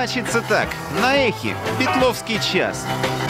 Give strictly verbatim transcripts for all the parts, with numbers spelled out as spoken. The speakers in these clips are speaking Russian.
Значится так, на эхе Петловский час.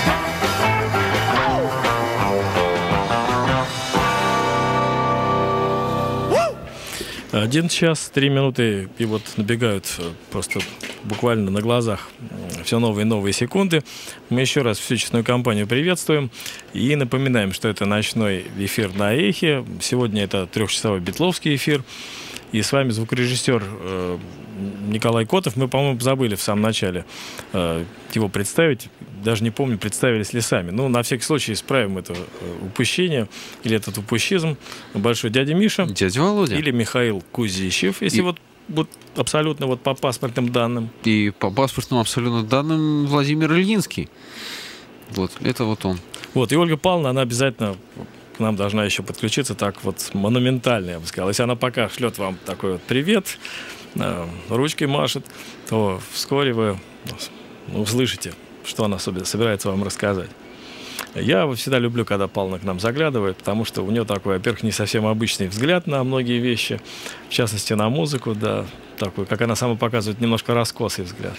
Один час, три минуты, и вот набегают просто буквально на глазах все новые и новые секунды. Мы еще раз всю честную компанию приветствуем и напоминаем, что это ночной эфир на Эхе. Сегодня это трехчасовой Петловский эфир. И с вами звукорежиссер э, Николай Котов. Мы, по-моему, забыли в самом начале э, его представить. Даже не помню, представились ли сами. Ну, на всякий случай исправим это упущение или этот упущизм. Большой дядя Миша. Дядя Володя. Или Михаил Кузищев, если и... вот, вот абсолютно вот по паспортным данным. И по паспортным абсолютно данным Владимир Ильинский. Вот, это вот он. Вот, и Ольга Павловна, она обязательно к нам должна еще подключиться так вот монументально, я бы сказал. Если она пока шлет вам такой вот привет, ручкой машет, то вскоре вы услышите, что она собирается вам рассказать. Я всегда люблю, когда Павловна к нам заглядывает, потому что у нее такой, во-первых, не совсем обычный взгляд на многие вещи, в частности, на музыку, да, такой, как она сама показывает, немножко раскосый взгляд.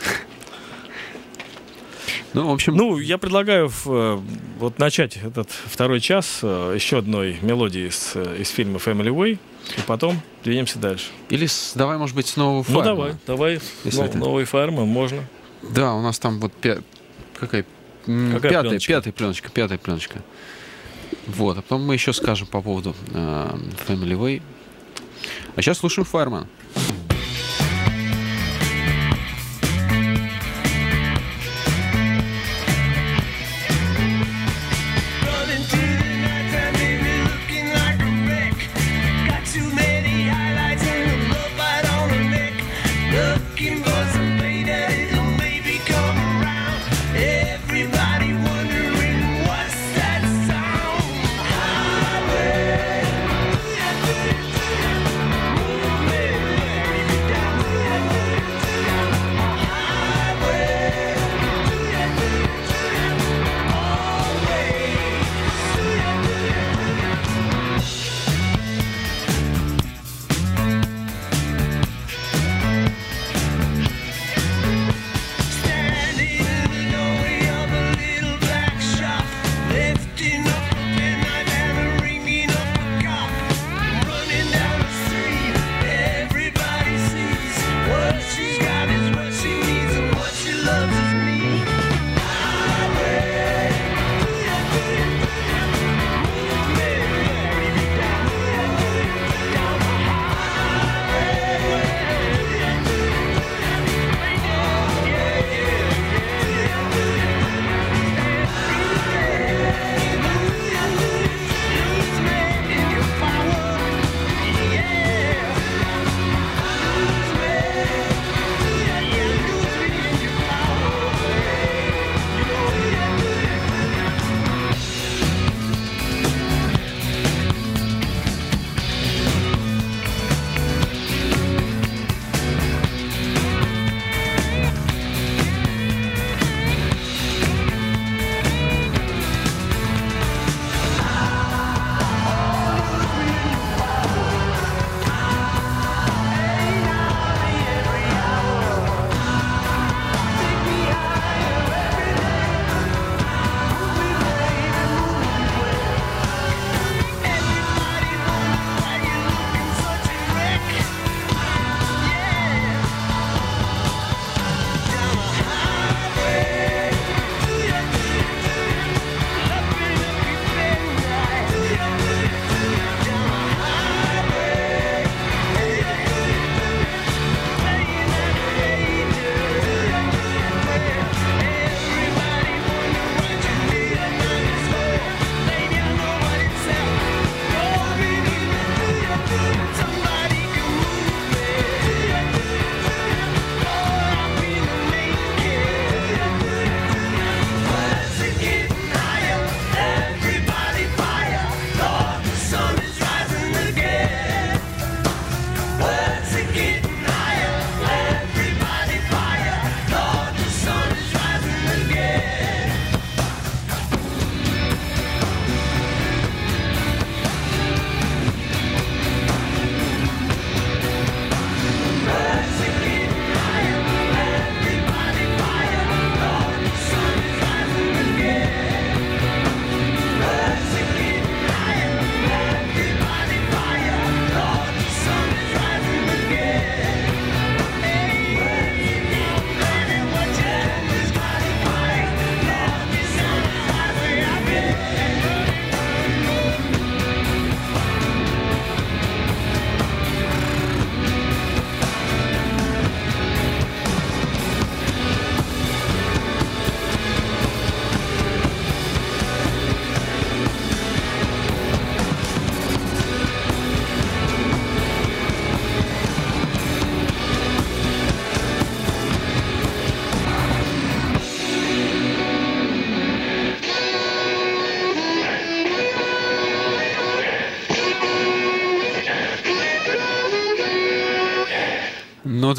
Ну, в общем... Ну, я предлагаю вот начать этот второй час еще одной мелодии из, из фильма Family Way, и потом двинемся дальше. Или с, давай, может быть, с нового Фарма. Ну, давай, давай, но, это... новой Фармы, можно. Да, у нас там вот пя... какая... Какая пятая, пленочка? пятая пленочка, пятая пленочка. Вот, а потом мы еще скажем по поводу э, Family Way. А сейчас слушаем Fireman.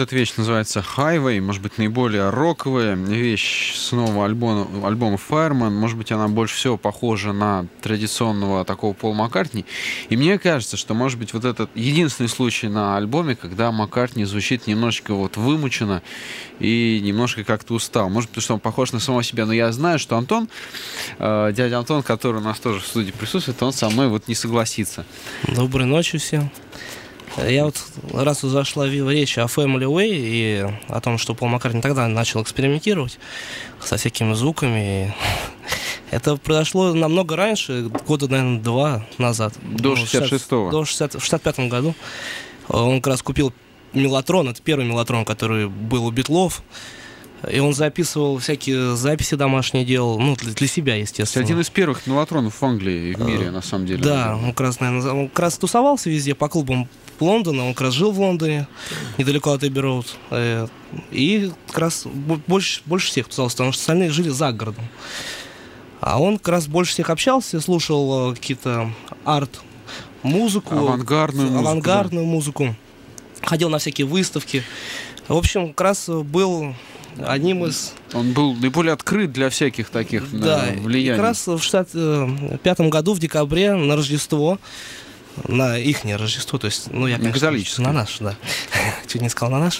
эта вещь называется Highway, может быть, наиболее роковая вещь с нового альбома, альбома Fireman. Может быть, она больше всего похожа на традиционного такого Пола Маккартни. И мне кажется, что, может быть, вот этот единственный случай на альбоме, когда Маккартни звучит немножечко вот вымученно и немножко как-то устал. Может, потому что он похож на самого себя. Но я знаю, что Антон, э, дядя Антон, который у нас тоже в студии присутствует, он со мной вот не согласится. Доброй ночи всем. Я вот, раз зашла речь о Family Way и о том, что Пол Маккартни тогда начал экспериментировать со всякими звуками, это произошло намного раньше, года, наверное, два назад. До шестьдесят шестого. До шестьдесят, в шестьдесят пятом году. Он как раз купил меллотрон, это первый меллотрон, который был у Битлов. И он записывал всякие записи домашние, делал, ну, для, для себя, естественно. Это один из первых меллотронов в Англии и в мире, на самом деле. Да, он как раз, наверное, он как раз тусовался везде по клубам Лондона, он как раз жил в Лондоне, недалеко от Эбби-Роуд. И как раз больше, больше всех тусовался, потому что остальные жили за городом. А он как раз больше всех общался, слушал какие-то арт-музыку. Авангардную музыку. Авангардную музыку. Ходил на всякие выставки. В общем, как раз был одним из... Он был наиболее открыт для всяких таких да, влияний. И как раз в шестьдесят пятом году, в декабре, на Рождество, на ихнее Рождество, то есть, ну, я, конечно, на наш, да, чуть не сказал на наш.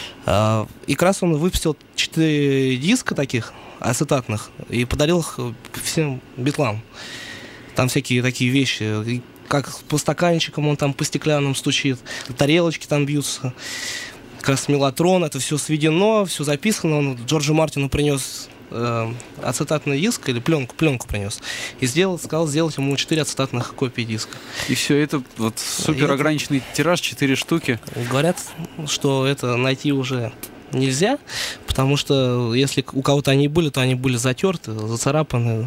И как раз он выпустил четыре диска таких ацетатных и подарил их всем битлам. Там всякие такие вещи, как по стаканчикам он там по стеклянным стучит, тарелочки там бьются. Как раз меллотрон, это все сведено, все записано. Он Джорджу Мартину принес э, ацетатный диск или пленку, пленку принес. И сделал, сказал сделать ему четыре ацетатных копии диска. И все это, вот супер ограниченный это, тираж, четыре штуки. Говорят, что это найти уже нельзя, потому что если у кого-то они были, то они были затерты, зацарапаны.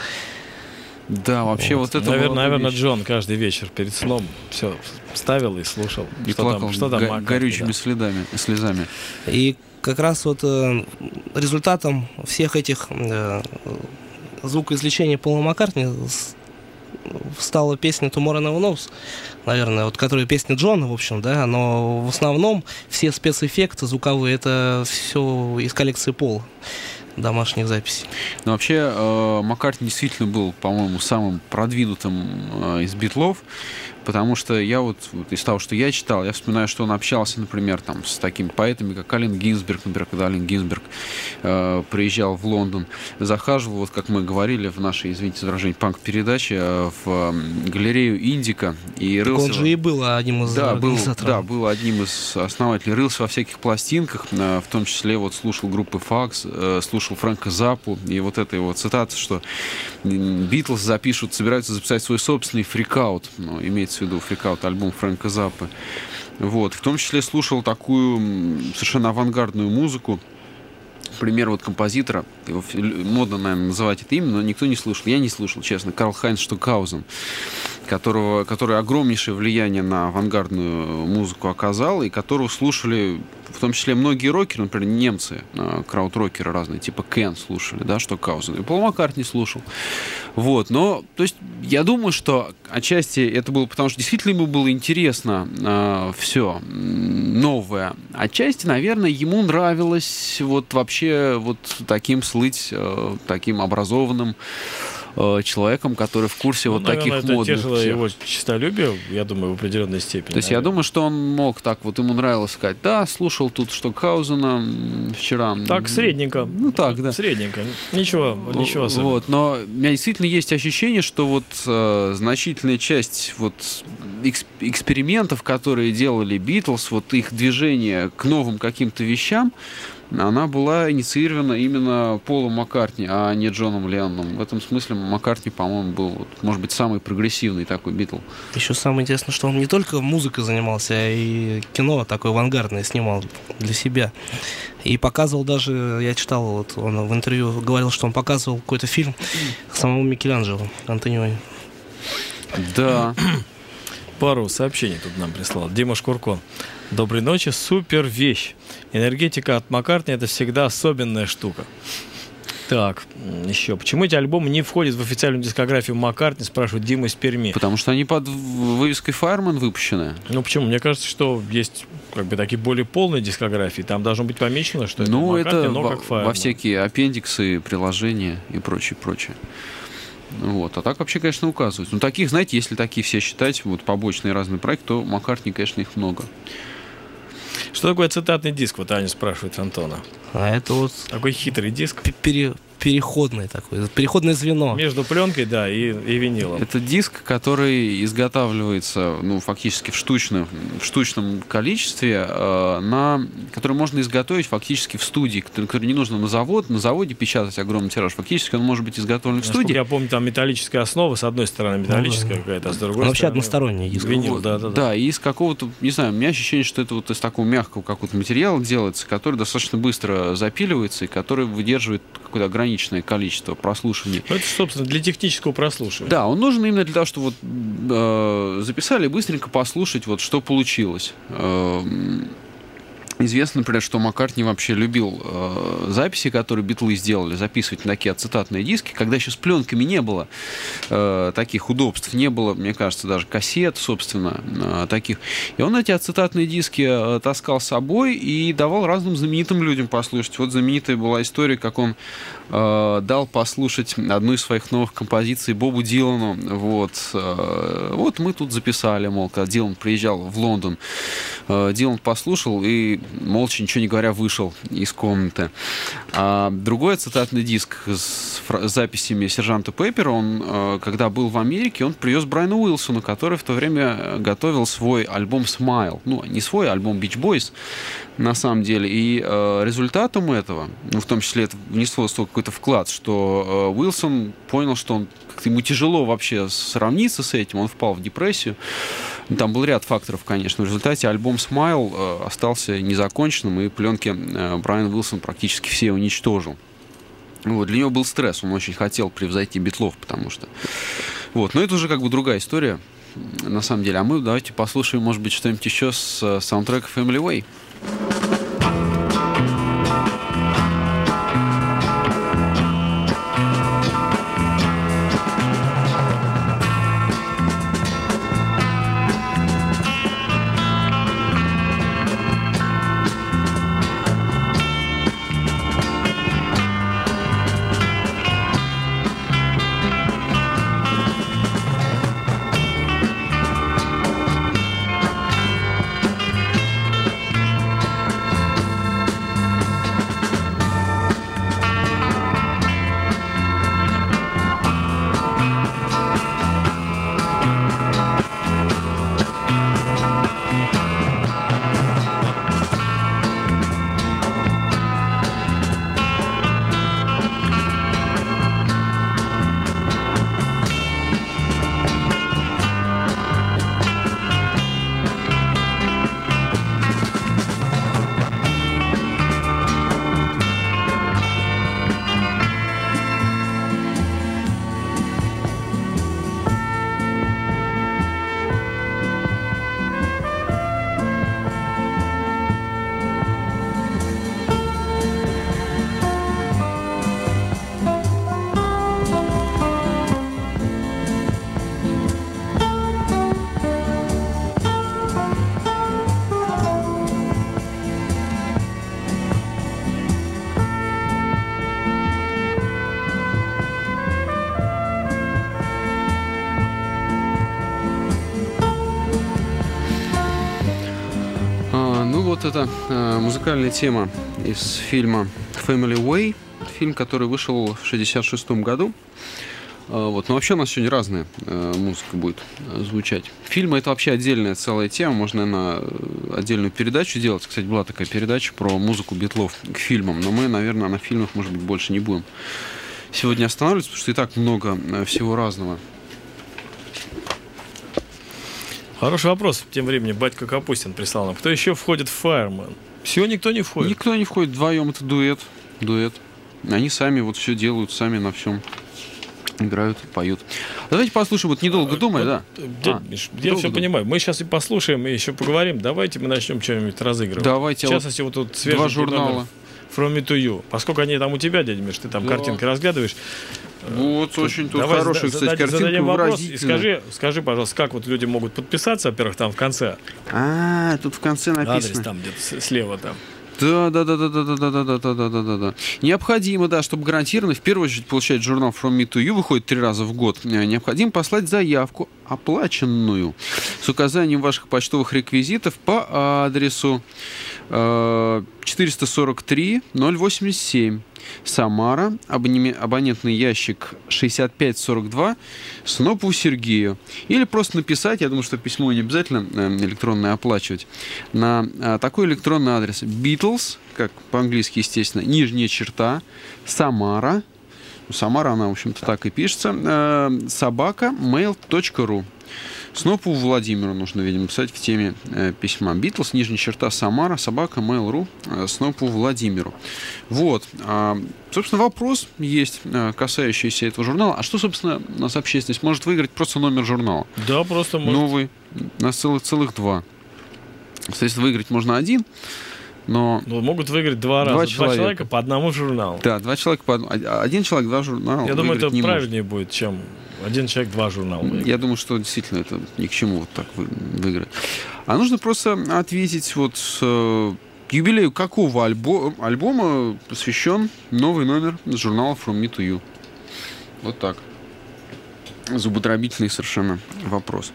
Да, вообще вот, вот это... Наверное, наверное Джон каждый вечер перед сном все ставил и слушал. И что плакал там, что там го- Маккартни, горючими да. следами, слезами. И как раз вот э, результатом всех этих э, звукоизвлечений Пола Маккартни стала песня Tomorrow Never Knows, наверное, вот, которая песня Джона, в общем, да, но в основном все спецэффекты звуковые, это все из коллекции Пола. Домашних записей. Но вообще э, Маккартни действительно был, по-моему, самым продвинутым э, из Битлов, потому что я вот, вот из того, что я читал, я вспоминаю, что он общался, например, там, с такими поэтами, как Аллен Гинзберг, например, когда Аллен Гинзберг э, приезжал в Лондон, захаживал, вот как мы говорили в нашей, извините за выражение, панк-передаче, э, в э, галерею Индика. И так рылся... он же и был одним из да, был, организаторов. да, был одним из основателей. Рылся во всяких пластинках, э, в том числе вот слушал группы Факс, э, слушал Фрэнка Заппу, и вот эта его цитата, что Битлз запишут, собираются записать свой собственный фрикаут, ну, имеется в виду фрикаут, альбом Фрэнка Заппы. Вот. В том числе слушал такую совершенно авангардную музыку. Например, вот композитора, его модно, наверное, называть это имя, но никто не слушал. Я не слушал, честно. Карл-Хайнц Штокхаузен, которого, который огромнейшее влияние на авангардную музыку оказал, и которого слушали в том числе многие рокеры, например, немцы, крауд-рокеры разные, типа Кен слушали, да, Штокхаузен. И Пол Маккартни слушал. Вот, но, то есть, я думаю, что отчасти это было потому, что действительно ему было интересно э, все новое. Отчасти, наверное, ему нравилось вот вообще вот таким слыть, э, таким образованным человеком, который в курсе ну, вот наверное, таких модных. Это тешило его честолюбие, я думаю, в определенной степени. То есть наверное. Я думаю, что он мог так, вот ему нравилось сказать, да, слушал тут Штокхаузена вчера. Так, средненько. Ну так, да. Средненько. Ничего, ничего особенного. Вот, но у меня действительно есть ощущение, что вот э, значительная часть вот эксп- экспериментов, которые делали Битлз, вот их движение к новым каким-то вещам, она была инициирована именно Полом Маккартни, а не Джоном Ленноном. В этом смысле Маккартни, по-моему, был, вот, может быть, самый прогрессивный такой Битл. Еще самое интересное, что он не только музыкой занимался, а и кино такое авангардное снимал для себя. И показывал даже, я читал, вот он в интервью говорил, что он показывал какой-то фильм самому Микеланджело, Антониони. Да. Пару сообщений тут нам прислал Дима Шкурко. Доброй ночи, супер вещь. Энергетика от Маккартни — это всегда особенная штука. Так, еще. Почему эти альбомы не входят в официальную дискографию Маккартни, спрашивает Дима из Перми? Потому что они под вывеской Fireman выпущены. Ну почему? Мне кажется, что есть как бы такие более полные дискографии. Там должно быть помечено, что это ну, Маккартни, это но во, как Fireman. Во всякие аппендиксы, приложения и прочее, прочее. Вот. А так вообще, конечно, указывают. Ну, таких, знаете, если такие все считать, вот побочные разные проекты, то Маккартни, конечно, их много. Что такое цитатный диск? Вот Аня спрашивает Антона. А это вот... Такой хитрый диск. Пере... Переходное такое, переходное звено. Между пленкой, да, и, и винилом. Это диск, который изготавливается, ну, фактически в штучном, в штучном количестве, э, на, который можно изготовить фактически в студии, который, который не нужно на завод, на заводе печатать огромный тираж. Фактически он может быть изготовлен в Насколько студии. я помню, там металлическая основа, с одной стороны металлическая ну, какая-то, а с другой вообще стороны... вообще односторонний диск. Винил, вот, да, да, да. Да, и из какого-то, не знаю, у меня ощущение, что это вот из такого мягкого какого-то материала делается, который достаточно быстро запиливается и который выдерживает какое-то ограниченное количество прослушиваний. Ну, это, собственно, для технического прослушивания. Да, он нужен именно для того, чтобы вот, э, записали и быстренько послушать, вот, что получилось. Э, Известно, например, что Маккартни вообще любил э, записи, которые Битлы сделали, записывать на такие ацетатные диски, когда еще с пленками не было э, таких удобств, не было, мне кажется, даже кассет, собственно, э, таких. И он эти ацетатные диски э, таскал с собой и давал разным знаменитым людям послушать. Вот знаменитая была история, как он э, дал послушать одну из своих новых композиций Бобу Дилану. Вот, э, вот мы тут записали, мол, когда Дилан приезжал в Лондон. Э, Дилан послушал и молча, ничего не говоря, вышел из комнаты. А другой цитатный диск с записями сержанта Пеппера, он, когда был в Америке, он привез Брайану Уилсону, который в то время готовил свой альбом «Smile». Ну, не свой, а альбом Beach Boys, на самом деле. И э, результатом этого, ну, в том числе это внесло какой-то вклад, что э, Уилсон понял, что он, как-то ему тяжело вообще сравниться с этим, он впал в депрессию. Там был ряд факторов, конечно. В результате альбом «Smile» э, остался незаконченным, и пленки э, Брайан Уилсон практически все уничтожил. Вот, для него был стресс, он очень хотел превзойти Битлов, потому что... Вот, но это уже как бы другая история, на самом деле. А мы давайте послушаем, может быть, что-нибудь еще с саундтрека «Family Way». Вот это э, музыкальная тема из фильма «Family Way», фильм, который вышел в шестьдесят шестом году. Э, вот. Но вообще у нас сегодня разная э, музыка будет э, звучать. Фильмы — это вообще отдельная целая тема, можно, наверное, отдельную передачу делать. Кстати, была такая передача про музыку Битлов к фильмам, но мы, наверное, на фильмах, может быть, больше не будем сегодня останавливаться, потому что и так много э, всего разного. Хороший вопрос. Тем временем батька Капустин прислал нам. Кто еще входит в Fireman? Все, никто не входит. Никто не входит. Вдвоем это дуэт. Дуэт. Они сами вот все делают, сами на всем играют, поют. Давайте послушаем. Вот недолго думай, да? Дядь а, Миш, я все понимаю. Мы сейчас и послушаем, и еще поговорим. Давайте мы начнем что-нибудь разыгрывать. Давайте. В частности, вот тут свежий два журнала. From Me to You. Поскольку они там у тебя, дядя Миш, ты там да. картинки разглядываешь. Вот, тут, очень тут хорошая, зада- кстати, картинка, зададим вопрос и скажи, скажи, пожалуйста, как вот люди могут подписаться, во-первых, там в конце. А, тут в конце написано. Адрес там где-то слева там. Да, да, да, да, да, да, да, да, да, да, да, да, да. Необходимо, да, чтобы гарантированно, в первую очередь, получать журнал From Me to You, выходит три раза в год. Необходимо послать заявку, оплаченную, с указанием ваших почтовых реквизитов по адресу четыреста сорок три ноль восемьдесят семь. Самара, абонентный ящик шестьдесят пять сорок два, Снопову Сергею. Или просто написать, я думаю, что письмо не обязательно электронное оплачивать, на такой электронный адрес: Beatles, как по-английски, естественно, нижняя черта, Самара, Самара, она, в общем-то, так и пишется, собака mail точка ру. Снопову Владимиру нужно, видимо, писать в теме э, письма. Битлз, нижняя черта, Самара, собака, mail.ru, э, Снопову Владимиру. Вот. А, собственно, вопрос есть, э, касающийся этого журнала. А что, собственно, у нас общественность может выиграть? Просто номер журнала. Да, просто может. Новый. У нас целых, целых два. Соответственно, выиграть можно один, но... Ну, могут выиграть два раза. Два человека. два человека по одному журналу. Да, два человека по одному. Один человек, два журнала. Я думаю, это правильнее может. будет, чем... Один человек, два журнала. Я думаю, что действительно это ни к чему вот так выиграть. А нужно просто ответить вот э, юбилею какого альбо- альбома посвящен новый номер журнала From Me to You. Вот так. Зубодробительный совершенно вопрос.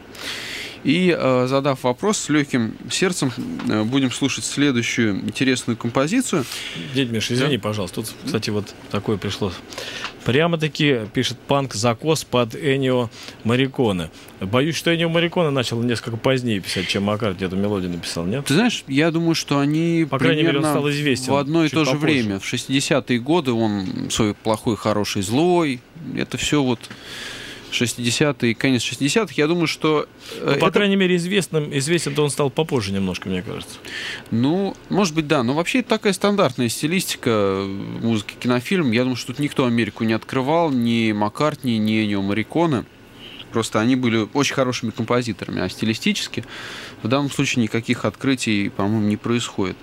И, э, задав вопрос, с легким сердцем э, будем слушать следующую интересную композицию. Дядя Миш, извини, да? пожалуйста. Тут, кстати, вот такое пришло. Прямо-таки пишет панк-закос под Эннио Морриконе. Боюсь, что Эннио Морриконе начал несколько позднее писать, чем Маккартни эту мелодию написал, нет? Ты знаешь, я думаю, что они По крайней мере, он стал известен в одно и то же попозже. время. В шестидесятые годы он свой плохой, хороший, злой. Это все вот... шестидесятые, конец шестидесятых, я думаю, что... Ну, это... По крайней мере, известным, известен-то он стал попозже немножко, мне кажется. Ну, может быть, да. Но вообще это такая стандартная стилистика музыки, кинофильм. Я думаю, что тут никто Америку не открывал, ни Маккартни, ни Эннио Морриконе. Просто они были очень хорошими композиторами, а стилистически в данном случае никаких открытий, по-моему, не происходит.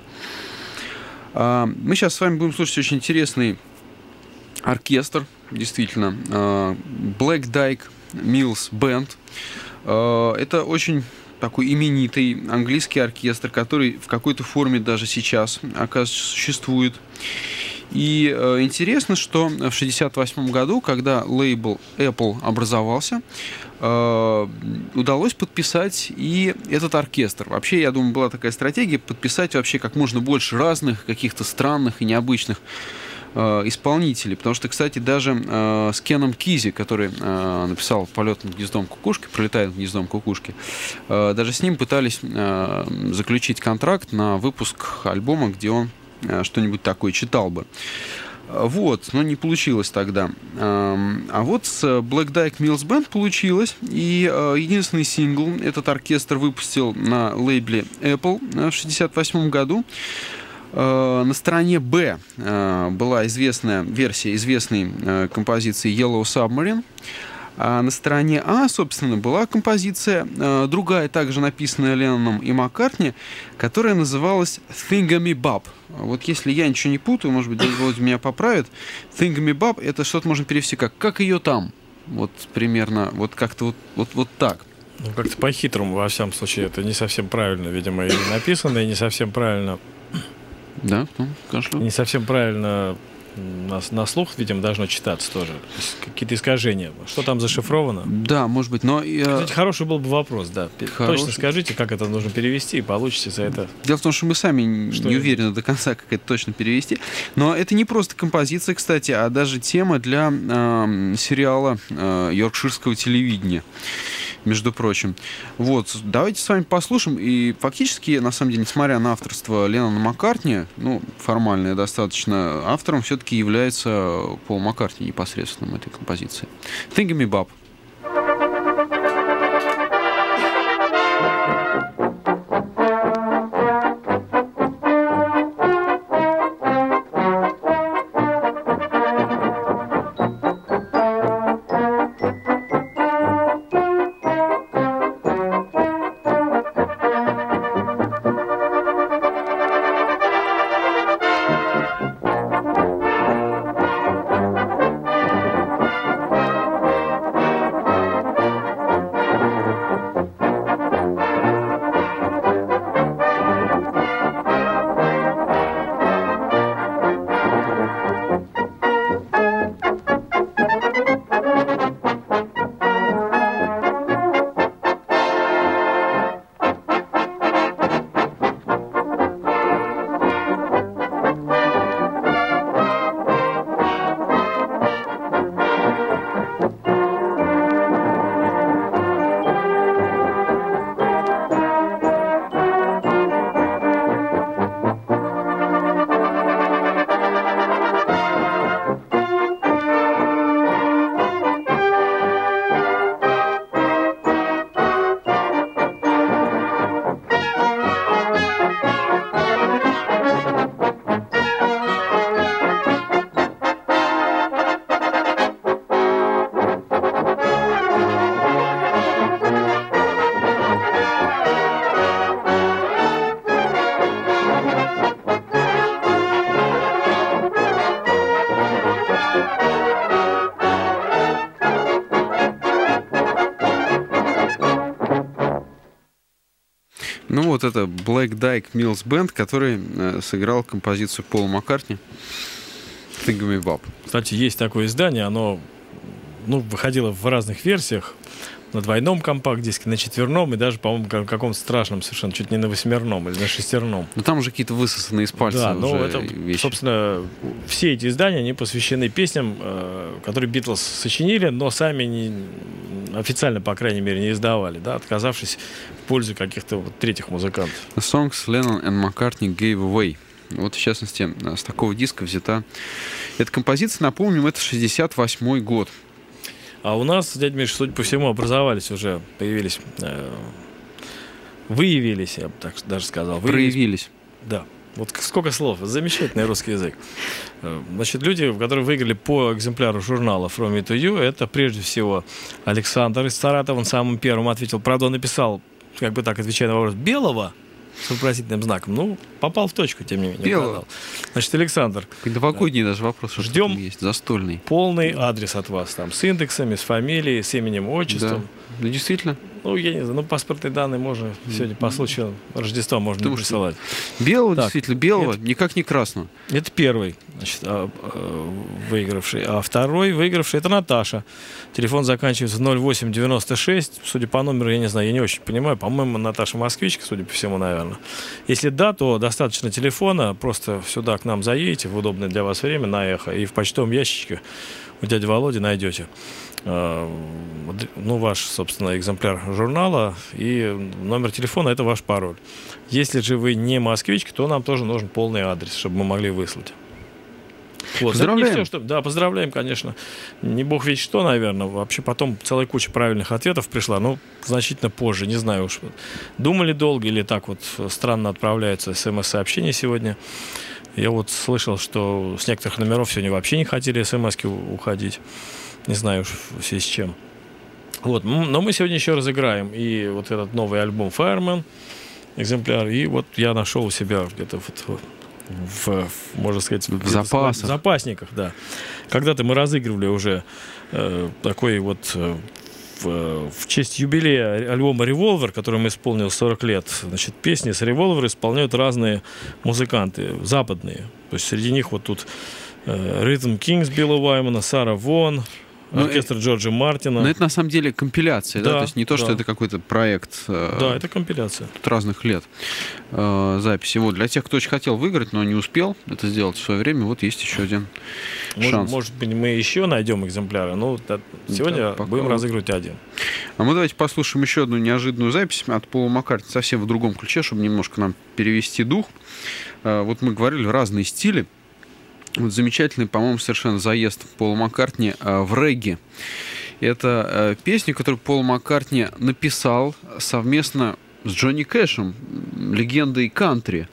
Мы сейчас с вами будем слушать очень интересный оркестр, действительно, Black Dyke Mills Band. Это очень такой именитый английский оркестр, который в какой-то форме даже сейчас, оказывается, существует. И интересно, что в шестьдесят восьмом году, когда лейбл Apple образовался, удалось подписать и этот оркестр. Вообще, я думаю, была такая стратегия подписать вообще как можно больше разных, каких-то странных и необычных исполнителей, потому что, кстати, даже э, с Кеном Кизи, который э, написал «Полет над гнездом кукушки», «Пролетает над гнездом кукушки», э, даже с ним пытались э, заключить контракт на выпуск альбома, где он э, что-нибудь такое читал бы. Вот, но не получилось тогда. А вот с Black Dyke Mills Band получилось, и единственный сингл этот оркестр выпустил на лейбле Apple в шестьдесят восьмом году. На стороне Б была известная версия известной композиции Yellow Submarine, а на стороне А, собственно, была композиция другая, также написанная Ленноном и Маккартни, которая называлась Thingamy-Bob. Вот если я ничего не путаю, может быть, дядя Володя меня поправит, Thingamy-Bob — это что-то можно перевести как «как ее там». Вот примерно, вот как-то вот, вот, вот так. Ну, как-то по-хитрому, во всяком случае, это не совсем правильно, видимо, и написано, и не совсем правильно... Да, ну, конечно. Не совсем правильно на, на слух, видимо, должно читаться тоже. Какие-то искажения. Что там зашифровано? Да, может быть, но... Кстати, хороший был бы вопрос, да. Хороший. Точно скажите, как это нужно перевести, и получите за это... Дело в том, что мы сами что не это? уверены до конца, как это точно перевести. Но это не просто композиция, кстати, а даже тема для э, сериала э, йоркширского телевидения, между прочим. Вот, давайте с вами послушаем. И фактически, на самом деле, несмотря на авторство Леннона Маккартни, ну, формальное достаточно, автором все-таки является Пол Маккартни непосредственно этой композиции. Thingamy-Bob. Ну вот это Black Dyke Mills Band, который э, сыграл композицию Пола Маккартни «Think of Me Bob». Кстати, есть такое издание, оно ну, выходило в разных версиях. На двойном компакт-диске, на четверном и даже, по-моему, каком-то страшном совершенно, чуть не на восьмерном или на шестерном. Ну там уже какие-то высосанные из пальца. Да, ну это, вещи. Собственно, все эти издания, они посвящены песням, которые Битлз сочинили, но сами не, официально, по крайней мере, не издавали, да, отказавшись в пользу каких-то вот третьих музыкантов. The songs Lennon and McCartney gave away. Вот, в частности, с такого диска взята эта композиция. Напомним, это шестьдесят восьмой год. А у нас, дядя Миша, судя по всему, образовались уже, появились, э, выявились, я бы так даже сказал. Выявились. Проявились. Да. Вот сколько слов. Замечательный русский язык. Значит, люди, которые выиграли по экземпляру журнала From Me to You, это прежде всего Александр из Саратова. Он самым первым ответил. Правда, он написал, как бы так, отвечая на вопрос, белого, с вопросительным знаком. Ну, попал в точку, тем не менее. Белого. Значит, Александр. Новогодний да. даже вопрос. Ждем есть, застольный. Полный адрес от вас. Там, с индексами, с фамилией, с именем, отчеством. Да. Ну, действительно. Ну, я не знаю, ну, паспортные данные можно mm-hmm. сегодня по случаю Рождества можно Потому присылать. Белого, так, действительно, белого, это, никак не красного. Это первый, значит, а, а, выигравший. А второй выигравший — это Наташа. Телефон заканчивается ноль восемь девяносто шесть. Судя по номеру, я не знаю, я не очень понимаю. По-моему, Наташа москвичка, судя по всему, наверное. Если да, то достаточно телефона. Просто сюда к нам заедете в удобное для вас время на Эхо. И в почтовом ящичке у дяди Володи найдете ну, ваш, собственно, экземпляр журнала и номер телефона — это ваш пароль. Если же вы не москвичка, то нам тоже нужен полный адрес, чтобы мы могли выслать. Вот. Поздравляем. Это не все, что... Да, поздравляем, конечно. Не бог ведь что, наверное. Вообще потом целая куча правильных ответов пришла, но значительно позже, не знаю уж. Думали долго или так вот странно отправляются смс-сообщения сегодня. Я вот слышал, что с некоторых номеров сегодня вообще не хотели смс-ки уходить. Не знаю уж в связи с чем. Вот, но мы сегодня еще разыграем и вот этот новый альбом Fireman, экземпляр, и вот я нашел у себя где-то вот в, в, можно сказать, в запасах. В запасниках, да. Когда-то мы разыгрывали уже э, такой вот э, в, в честь юбилея альбома Revolver, которому исполнил сорок лет. Значит, песни с Revolver исполняют разные музыканты, западные. То есть среди них вот тут э, Rhythm Kings Билла Уаймана, Сара Вон, оркестр Джорджа Мартина. Но это на самом деле компиляция, да? да? То есть не то, да. что это какой-то проект э, да, это компиляция. разных лет э, записи. Вот, для тех, кто очень хотел выиграть, но не успел это сделать в свое время, вот есть еще один может, шанс. Может быть, мы еще найдем экземпляры, но сегодня да, будем разыгрывать один. А мы давайте послушаем еще одну неожиданную запись от Пола Маккартни, совсем в другом ключе, чтобы немножко нам перевести дух. Э, вот мы говорили разные стили. Вот замечательный, по-моему, совершенно заезд Пола Маккартни э, в регги. Это э, песня, которую Пол Маккартни написал совместно с Джонни Кэшем, легендой кантри.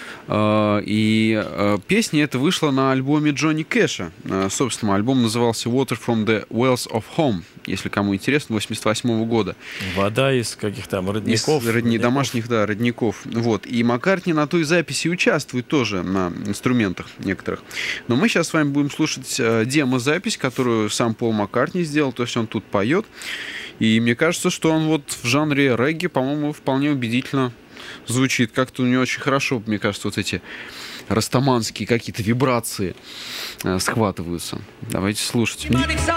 Э, и э, песня эта вышла на альбоме Джонни Кэша. Э, собственно, альбом назывался Water from the Wells of Home, если кому интересно, восемьдесят восьмого года. Вода из каких там родников. Из родни... родников. Домашних, да, родников. Вот. И Маккартни на той записи участвует тоже на инструментах некоторых. Но мы сейчас с вами будем слушать э, демо-запись, которую сам Пол Маккартни сделал, то есть он тут поет. И мне кажется, что он вот в жанре регги, по-моему, вполне убедительно звучит. Как-то у него очень хорошо, мне кажется, вот эти растаманские какие-то вибрации э, схватываются. Давайте слушать.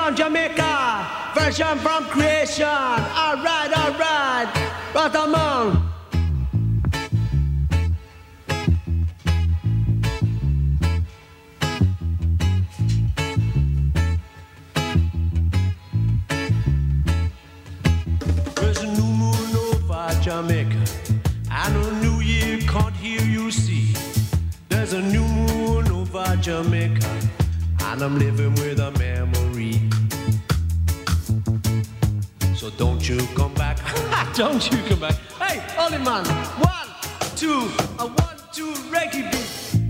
Jamaica, and a new year can't hear you see. There's a new moon over Jamaica, and I'm living with a memory. So don't you come back, don't you come back. Hey, Ollie man, one, two, a one, two, reggae beat.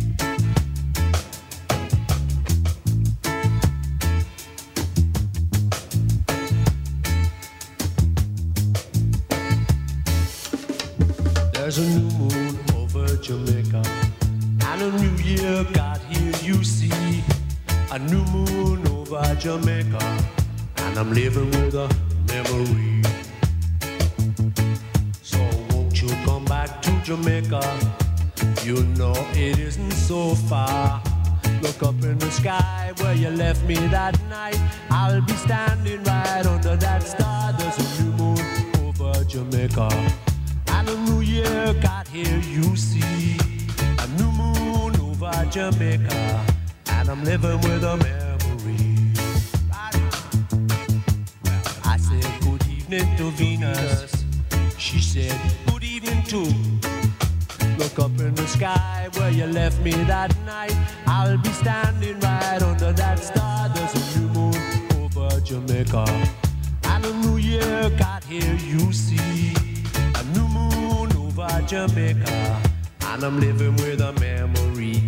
There's a new moon over Jamaica, and a new year got here, you see. A new moon over Jamaica, and I'm living with a memory. So won't you come back to Jamaica. You know it isn't so far. Look up in the sky where you left me that night. I'll be standing right under that star. There's a new moon over Jamaica, and a new year got here, you see. A new moon over Jamaica, and I'm living with a memory. I said good evening to Venus. She said good evening too. Look up in the sky where you left me that night. I'll be standing right under that star. There's a new moon over Jamaica, and a new year got here, you see. A new moon over Jamaica, and I'm living with a memory.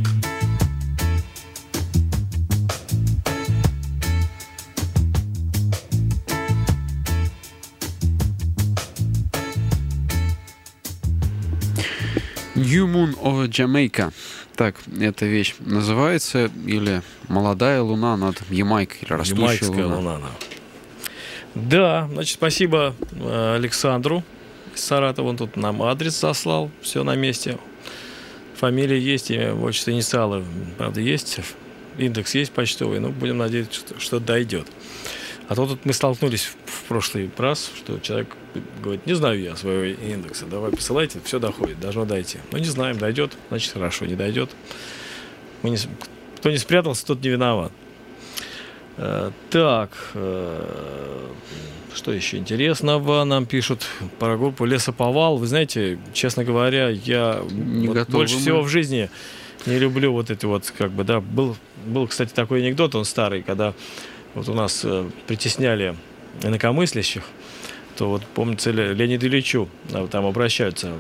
New Moon over Jamaica. Так, эта вещь называется, или «Молодая луна над Ямайкой», или «Растущая Ямайская луна». луна. Да, значит, спасибо Александру из Саратова. Он тут нам адрес заслал. Все на месте. Фамилия есть, имя, отчество, инициалы, правда, есть. Индекс есть почтовый. Но будем надеяться, что, что дойдет. А то тут мы столкнулись в, в прошлый раз, что человек говорит, не знаю я своего индекса, давай посылайте, все доходит, должно дойти. Ну, не знаем, дойдет, значит, хорошо, не дойдет. Мы не, кто не спрятался, тот не виноват. Э, так, э, что еще интересного нам пишут про группу «Лесоповал». Вы знаете, честно говоря, я вот больше мы... всего в жизни не люблю вот эти вот, как бы, да, был, был, кстати, такой анекдот, он старый, когда вот у нас э, притесняли инакомыслящих, то вот, помнится, Леониду Ильичу там обращаются.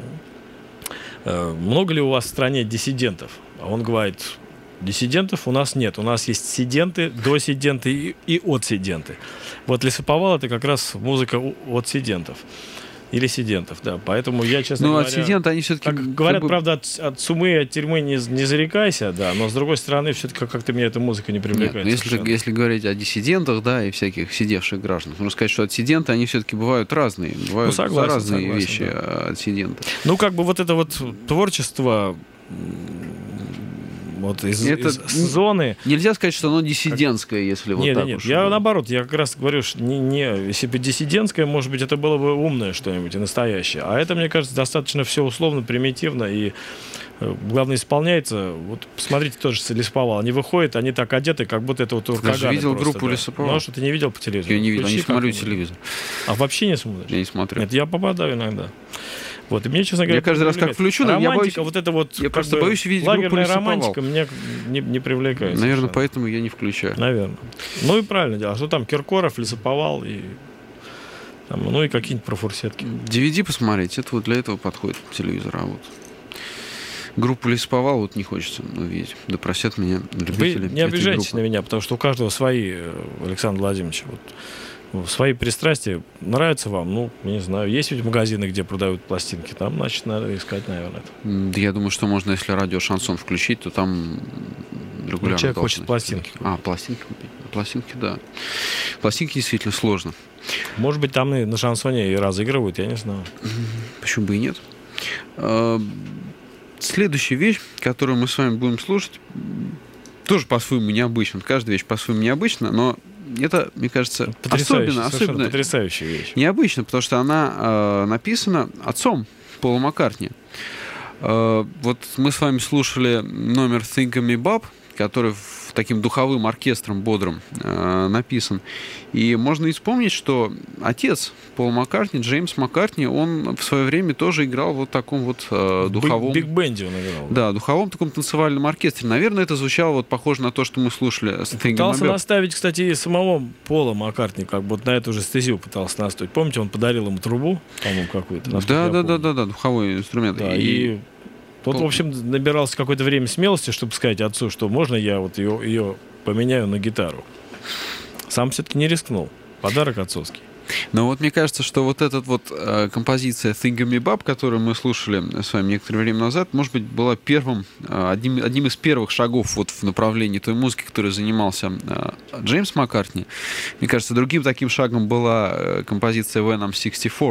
Э, много ли у вас в стране диссидентов? А он говорит, диссидентов у нас нет. У нас есть сиденты, досиденты и, и отсиденты. Вот «Лесоповал» — это как раз музыка от сидентов. Или сидентов, да. Поэтому я, честно ну, говоря... Ну, от сидента они все-таки... Как говорят, как бы... правда, от, от сумы, от тюрьмы не, не зарекайся, да, но, с другой стороны, все-таки как-то меня эта музыка не привлекает. Нет, если, если говорить о диссидентах, да, и всяких сидевших граждан, можно сказать, что от сидента они все-таки бывают разные. Бывают ну, согласен, разные согласен, вещи да. От сидента. Ну, как бы вот это вот творчество... Вот из, это из зоны. Нельзя сказать, что оно диссидентское, как... если вот нет, так нет, уж. Я наоборот, я как раз говорю, что не, не, если бы диссидентское, может быть, это было бы умное что-нибудь и настоящее. А это, мне кажется, достаточно все условно, примитивно и главное исполняется. Вот посмотрите, тоже «Лесоповал». Они выходят, они так одеты, как будто это вот уркаганы. Я же видел просто, группу да. «Лесоповал». Ну, а что ты не видел по телевизору? Я не видел, Включи, не смотрю телевизор. А вообще не смотришь? Я не смотрю. Нет, я попадаю иногда. Вот, и мне, честно говоря, я каждый раз как включу, романтика, я боюсь, вот это вот, я просто боюсь видеть группу лагерная «Лесоповал». романтика меня не, не привлекает. Наверное, совершенно. поэтому я не включаю. Наверное. Ну и правильно дело. Что там Киркоров, «Лесоповал» и там, ну и какие-нибудь профурсетки. ди ви ди посмотреть, это вот для этого подходит к телевизору. А вот группу «Лесоповал» вот не хочется увидеть. Да простят меня любители. Вы не обижайтесь на меня, потому что у каждого свои, Александр Владимирович, вот. Свои пристрастия. Нравится вам? Ну, не знаю. Есть ведь магазины, где продают пластинки. Там, значит, надо искать, наверное, это. Я думаю, что можно, если радио «Шансон» включить, то там регулярно... Ну, человек хочет пластинки купить. А, пластинки купить. Пластинки, да. Пластинки действительно сложно. Может быть, там и на «Шансоне» и разыгрывают, я не знаю. Почему бы и нет? Следующая вещь, которую мы с вами будем слушать, тоже по-своему необычна. Каждая вещь по-своему необычна, но это, мне кажется, особенно, особенно потрясающая вещь. Необычно, потому что она э, написана отцом Пола Маккартни. Э, вот мы с вами слушали номер «Think of Me, Bob», который таким духовым оркестром бодрым э, написан. И можно и вспомнить, что отец Пола Маккартни, Джеймс Маккартни, он в свое время тоже играл вот в таком вот э, духовом... Биг-бенде он играл. Да, духовом таком танцевальном оркестре. Наверное, это звучало вот похоже на то, что мы слушали с «Think of Me, Bob». Пытался наставить, кстати, и самого Пола Маккартни, как бы вот на эту же стезю пытался наставить. Помните, он подарил ему трубу, по-моему, какую-то? Да, да, да, да, да, духовой инструмент. Да, и... и... Тот, в общем, набирался какое-то время смелости, чтобы сказать отцу, что можно я вот ее, ее поменяю на гитару. Сам все-таки не рискнул. Подарок отцовский. Но вот мне кажется, что вот эта вот э, композиция «Think of Me, Bob», которую мы слушали с вами некоторое время назад, может быть, была первым, э, одним, одним из первых шагов вот в направлении той музыки, которой занимался э, Джеймс Маккартни. Мне кажется, другим таким шагом была э, композиция «When I'm sixty-four»,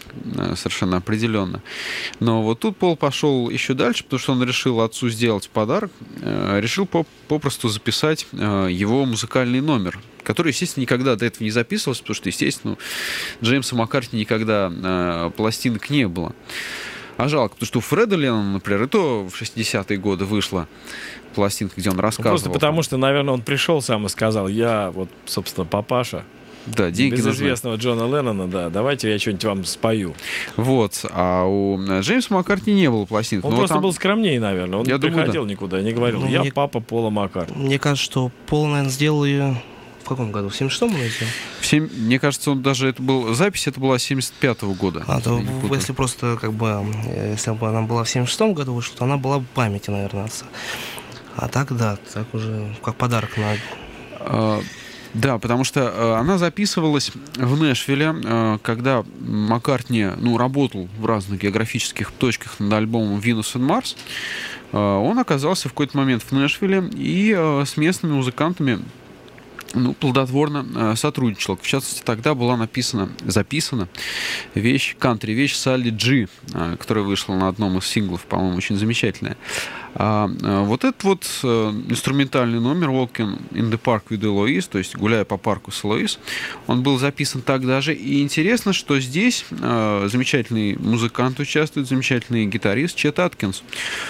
совершенно определенно. Но вот тут Пол пошел еще дальше, потому что он решил отцу сделать подарок, решил попросту записать его музыкальный номер, который, естественно, никогда до этого не записывался, потому что, естественно, Джеймса Маккартни никогда пластинок не было. А жалко, потому что у Фреда Леннона, например, и то в шестидесятые годы вышла пластинка, где он рассказывал. Просто потому что, наверное, он пришел сам и сказал: я вот, собственно, папаша. Да, деньги без нужны. известного Джона Леннона, да, давайте я что-нибудь вам спою. Вот, а у Джеймса Маккартни не было пластинок. Он но просто там... был скромнее, наверное. Он я не приходил думаю, да. никуда, не говорил: ну, я мне... папа Пола Маккартни. Мне кажется, что Пол, наверное, сделал ее в каком году? В семьдесят шестом он ее сделал? В семь... Мне кажется, он даже это был... запись это была семьдесят пятого года. А, то если просто как бы, если бы она была в семьдесят шестом году вышла, то она была в памяти, наверное, отца. А так, да, так уже как подарок на... А... Да, потому что она записывалась в Нэшвилле, когда Маккартни, ну, работал в разных географических точках над альбомом «Venus and Mars». Он оказался в какой-то момент в Нэшвилле и с местными музыкантами, ну, плодотворно сотрудничал. В частности, тогда была написана, записана вещь, кантри-вещь Салли Джи, которая вышла на одном из синглов, по-моему, очень замечательная. А, вот этот вот инструментальный номер «Walking in the Park with Eloise», то есть «Гуляя по парку с Элоиз», он был записан тогда же. И интересно, что здесь а, замечательный музыкант участвует, замечательный гитарист Чет Аткинс,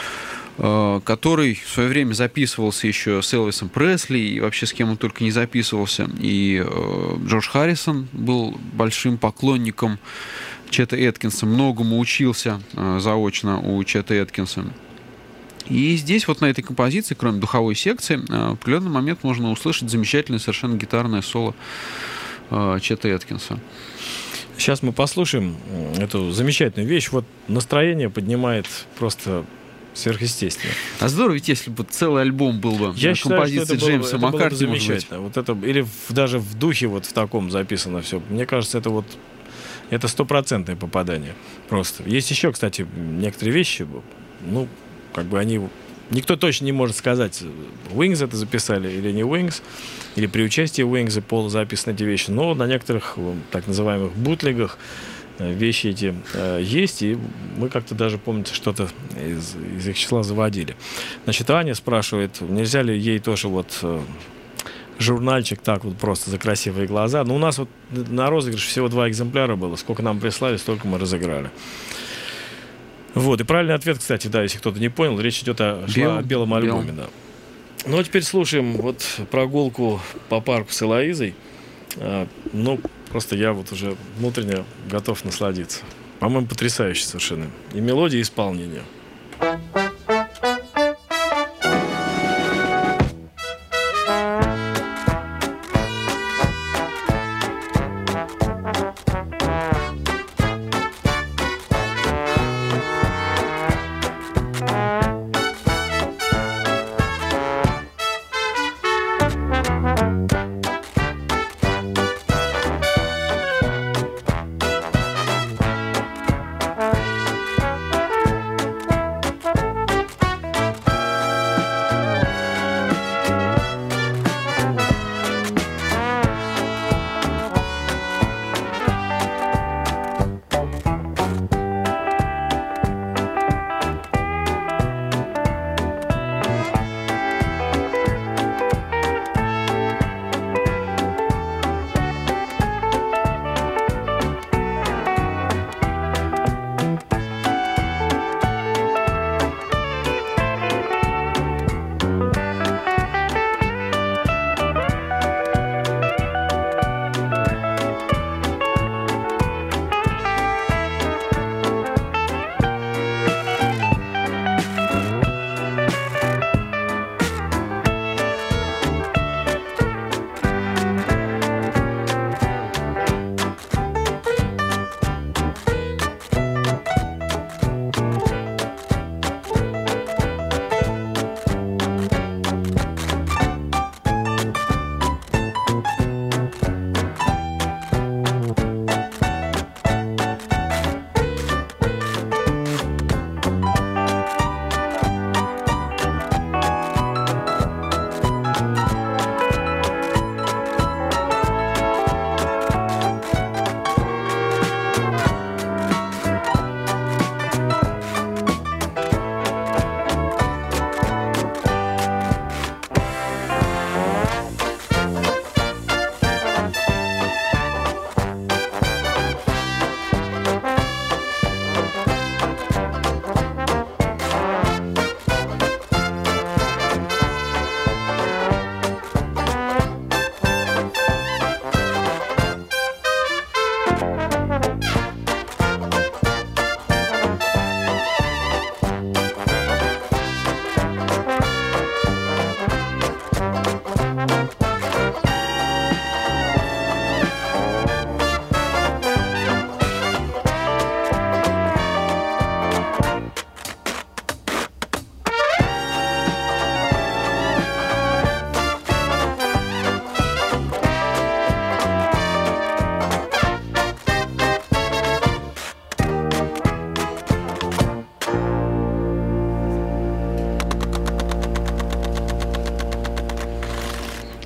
который в свое время записывался еще с Элвисом Пресли и вообще с кем он только не записывался. И э, Джордж Харрисон был большим поклонником Чета Эткинса, многому учился э, заочно у Чета Эткинса. И здесь вот на этой композиции, кроме духовой секции, э, в определенный момент можно услышать замечательное совершенно гитарное соло э, Чета Эткинса. Сейчас мы послушаем эту замечательную вещь. Вот настроение поднимает просто... сверхъестественно. А здорово, ведь если бы целый альбом был бы я на считаю, композиции это Джеймса было, Маккартни, это было бы замечательно. Вот это, или в, даже в духе вот в таком записано все. Мне кажется, это вот это стопроцентное попадание. Просто. Есть еще, кстати, некоторые вещи, ну, как бы они... Никто точно не может сказать, Wings это записали или не Wings, или при участии Wings и Пола записаны эти вещи. Но на некоторых так называемых бутлегах вещи эти э, есть, и мы как-то даже, помните, что-то из, из их числа заводили. Значит, Аня спрашивает, нельзя ли ей тоже вот э, журнальчик так вот просто за красивые глаза. Ну, у нас вот на розыгрыш всего два экземпляра было. Сколько нам прислали, столько мы разыграли. Вот, и правильный ответ, кстати, да, если кто-то не понял, речь идет о, Бел, о белом альбоме, да. Ну, а теперь слушаем вот прогулку по парку с Элоизой. А, ну, просто я вот уже внутренне готов насладиться. По-моему, потрясающе совершенно. И мелодия, и исполнение.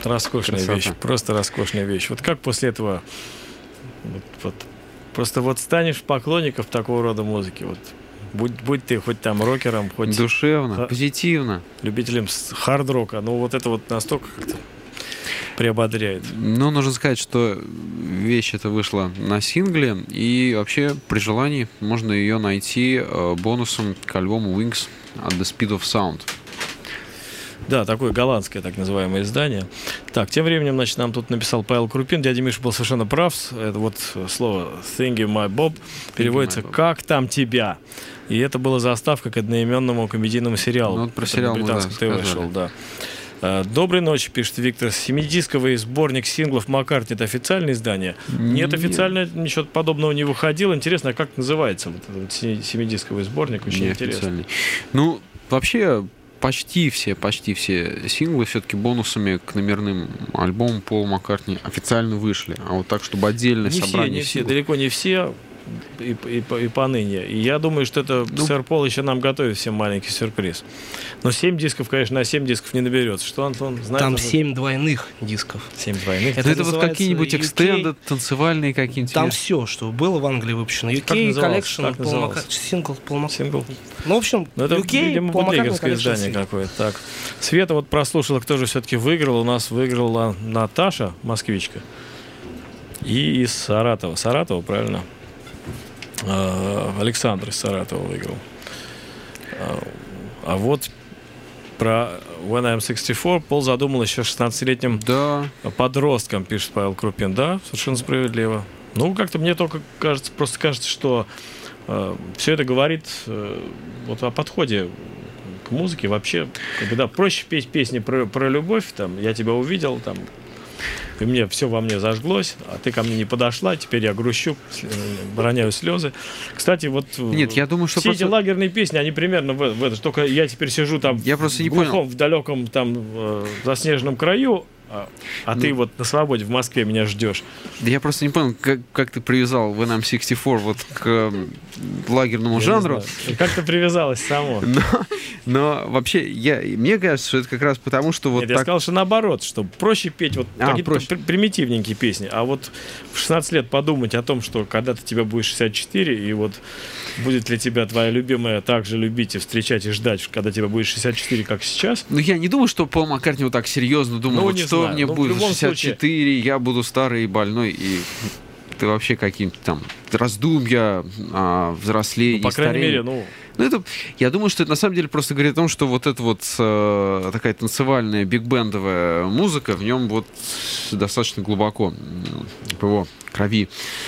Роскошная Красота. вещь, просто роскошная вещь. Вот как после этого вот, вот, просто вот станешь поклонником такого рода музыки, вот будь, будь ты хоть там рокером, хоть Душевно, ха- позитивно. любителем с- хард-рока, ну вот это вот настолько как-то приободряет. Ну, нужно сказать, что вещь эта вышла на сингле, и вообще при желании можно ее найти э, бонусом к альбому Wings at the Speed of Sound. Да, такое голландское так называемое издание. Так, тем временем, значит, нам тут написал Павел Крупин. Дядя Миша был совершенно прав. Это вот слово «thingy my Bob» переводится my Bob. «как там тебя». И это была заставка к одноименному комедийному сериалу. Ну, вот про который сериал на мы, британском да, ТВ сказали. шел, да. А, Доброй ночи, пишет Виктор. Семидисковый сборник синглов Маккартни — это официальное издание? Нет, Нет. официально ничего подобного не выходило. Интересно, а как называется вот этот вот се- семидисковый сборник? Очень интересно. Неофициальный. Ну, вообще, почти все, почти все синглы все-таки бонусами к номерным альбомам Пола Маккартни официально вышли. А вот так, чтобы отдельное Не все, собрание не все, синглов- далеко не все. И, и, по- и поныне. И я думаю, что это Ну, сэр Пол еще нам готовит всем маленький сюрприз. Но семь дисков, конечно, на семь дисков не наберется. Что, Антон, знаешь? Там уже? семь двойных дисков. семь двойных. Это Ну, это вот называется какие-нибудь ю кей. экстенды, танцевальные какие-нибудь. Там вещи. все, что было в Англии выпущено. ю Как кей, называлось? коллекшн, Как Пол называлось? Маккартни, сингл, Пол Маккартни. Сингл. Ну, в общем, Ну, это, ю кей, видимо, Пол Маккартни, бутлегерское коллекшн издание сингл. какое-то. Так. Света вот прослушала, кто же все-таки выиграл. У нас выиграла Наташа, москвичка. И из Саратова. Саратова, правильно? А, Александр из Саратова выиграл. А, а вот про When I'm sixty-four Пол задумал еще шестнадцатилетним Да. подросткам, пишет Павел Крупин. Да, совершенно справедливо. Ну, как-то мне только кажется, просто кажется, что э, все это говорит э, вот о подходе к музыке. Вообще, когда проще петь песни про, про любовь, там, я тебя увидел, там, и мне все во мне зажглось, а ты ко мне не подошла, теперь я грущу, с- э, роняю слезы. Кстати, вот э, Нет, я думаю, что все просто- эти лагерные песни, они примерно в, в это. Только я теперь сижу там Я просто не в глухом, понял. в далеком там э, заснеженном краю, а, а Ну. ты вот на свободе в Москве меня ждешь. Да я просто не понял, как, как ты привязал When I'm sixty-four вот к м, лагерному Я не жанру. знаю. И как ты привязалась само? Но, но вообще, я, мне кажется, что это как раз потому, что вот Нет, я так... сказал, что наоборот, что проще петь вот А, какие-то проще. при- примитивненькие песни, а вот в шестнадцать лет подумать о том, что когда-то тебе будет шестьдесят четыре, и вот будет ли тебя твоя любимая так же любить и встречать и ждать, когда тебе будет шестьдесят четыре, как сейчас. Ну, я не думаю, что Пол Маккартни вот так серьезно думал, Ну, вот не что знаю. мне Ну, в будет любом шестьдесят четыре, я буду старый и больной, и ты вообще каким-то там раздумья, а, взросление, Ну, по крайней старение. мере, ну, Ну, это, я думаю, что это на самом деле просто говорит о том, что вот эта вот э, такая танцевальная биг-бендовая музыка в нем вот достаточно глубоко м, в его крови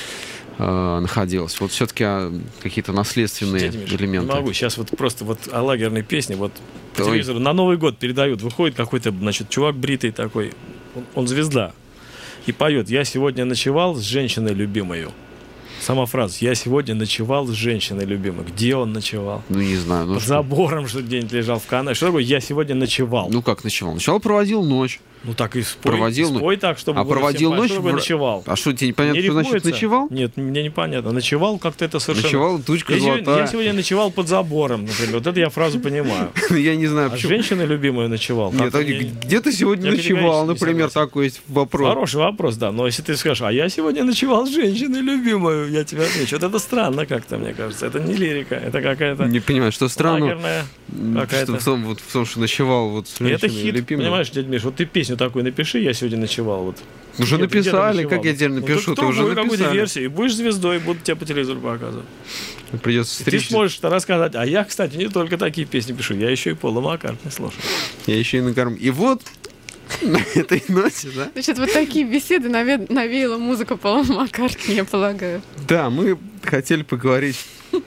э, находилась. Вот все-таки какие-то наследственные дядя Миша, элементы. не могу. Сейчас вот просто вот о лагерной песне вот по Ой. телевизору на Новый год передают. Выходит какой-то, значит, чувак бритый такой. Он, он звезда. И поет: «Я сегодня ночевал с женщиной любимою». Сама фраза: «Я сегодня ночевал с женщиной любимой». Где он ночевал? Ну, не знаю. Ну, Под что? забором, что где-нибудь лежал в канале. Что такое «я сегодня ночевал»? Ну, как ночевал? Ночевал, проводил ночь. Ну так и спой, Проводил и ночь. спой так, чтобы А было проводил всем понятно. ночь Что такое в- ночевал? А что, тебе непонятно, Не что значит рифмуется? ночевал? Нет, мне непонятно. Ночевал как-то это совершенно... Ночевал, тучка я, сегодня, золотая. я сегодня ночевал под забором, например. Вот это я фразу понимаю. Я не знаю, А с почему. женщиной любимой ночевал. Нет, Как-то а мне- где ты сегодня я ночевал, категорически не например, согласен. такой есть вопрос. Хороший вопрос, да. Но если ты скажешь: «А я сегодня ночевал с женщиной любимой», я тебе отвечу. Вот это странно как-то, мне кажется. Это не лирика, это какая-то Не понимаю, что странно. лагерная Что какая-то. в том, вот, в том, что ночевал вот с И это женщиной хит, любимой. понимаешь, дядя Миш, вот ты песню такую напиши: «Я сегодня ночевал». Вот. Уже Где ты- где ты написали, ночевал? как я теперь Ну, напишу, так ты уже другую какую-то написали. версию, и будешь звездой, будут тебя по телевизору показывать. Придется И ты стричь. сможешь рассказать: «А я, кстати, не только такие песни пишу, я еще и Пола Маккартни слушаю». Я еще и накормлю. И вот на этой ноте, да? Значит, вот такие беседы наве- навеяла музыка Пола Маккартни, я полагаю. Да, мы хотели поговорить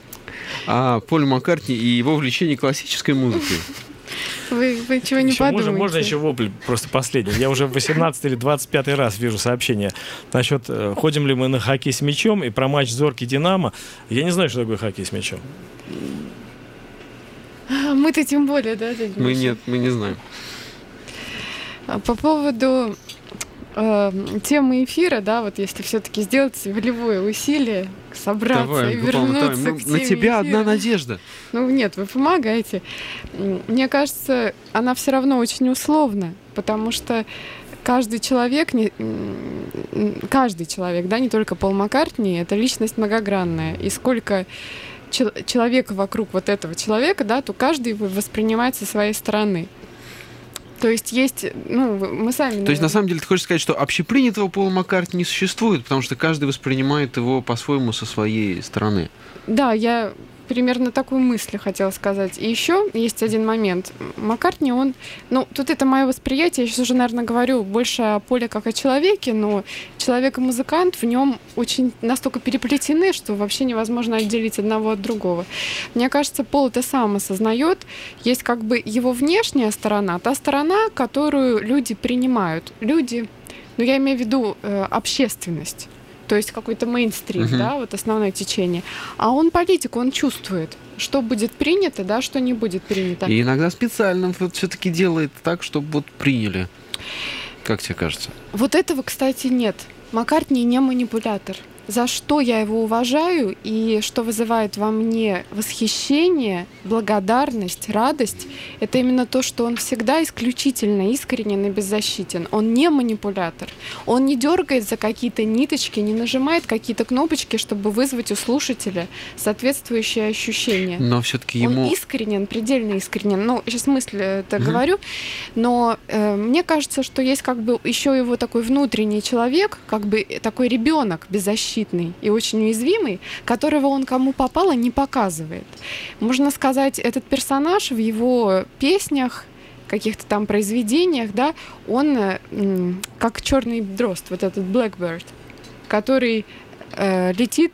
о Поле Маккартни и его увлечении классической музыкой. Вы, вы чего не Еще можно, подумайте. можно еще вопль просто последний. Я уже восемнадцатый или двадцать пятый раз вижу сообщение насчет, э, ходим ли мы на хоккей с мячом, и про матч Зорки Динамо. Я не знаю, что такое хоккей с мячом. А, мы-то тем более, да, дядя Мы Миша? нет, мы не знаем. А По поводу э, темы эфира, да, вот если все-таки сделать волевое усилие, собраться Давай, и Гупал, давай. вернуться Мы- к на теме тебя одна эфира. надежда. Ну нет, вы помогаете. М, Мне кажется, она все равно очень условна, потому что каждый человек, не, каждый человек, да, не только Пол Маккартни, это личность многогранная. И сколько чел- человека вокруг вот этого человека, да, то каждый его воспринимает со своей стороны. То есть есть, ну, мы сами... Наверное... То есть, на самом деле, ты хочешь сказать, что общепринятого Пола Маккартни не существует, потому что каждый воспринимает его по-своему со своей стороны. Да, я примерно такую мысль хотела сказать. И еще есть один момент. Маккартни, он... Ну, тут это мое восприятие, я сейчас уже, наверное, говорю больше о Поле как о человеке, но человек и музыкант в нем очень настолько переплетены, что вообще невозможно отделить одного от другого. Мне кажется, Пол это сам осознает. Есть как бы его внешняя сторона, та сторона, которую люди принимают. Люди, ну, я имею в виду э, общественность. То есть какой-то мейнстрим, uh-huh. да, вот основное течение. А он политик, он чувствует, что будет принято, да, что не будет принято. И иногда специально вот все-таки делает так, чтобы вот приняли. Как тебе кажется? Вот этого, кстати, нет. Маккартни не манипулятор. За что я его уважаю и что вызывает во мне восхищение, благодарность, радость, это именно то, что он всегда исключительно искренен и беззащитен. Он не манипулятор. Он не дергает за какие-то ниточки, не нажимает какие-то кнопочки, чтобы вызвать у слушателя соответствующее ощущение. Но все-таки ему... Он искренен, предельно искренен. Ну, сейчас мысль это mm-hmm. говорю, но э, мне кажется, что есть как бы еще его такой внутренний человек, как бы такой ребенок беззащитный и очень уязвимый, которого он кому попало не показывает. Можно сказать, этот персонаж в его песнях, каких-то там произведениях, да, он м, как черный дрозд, вот этот Blackbird, который э, летит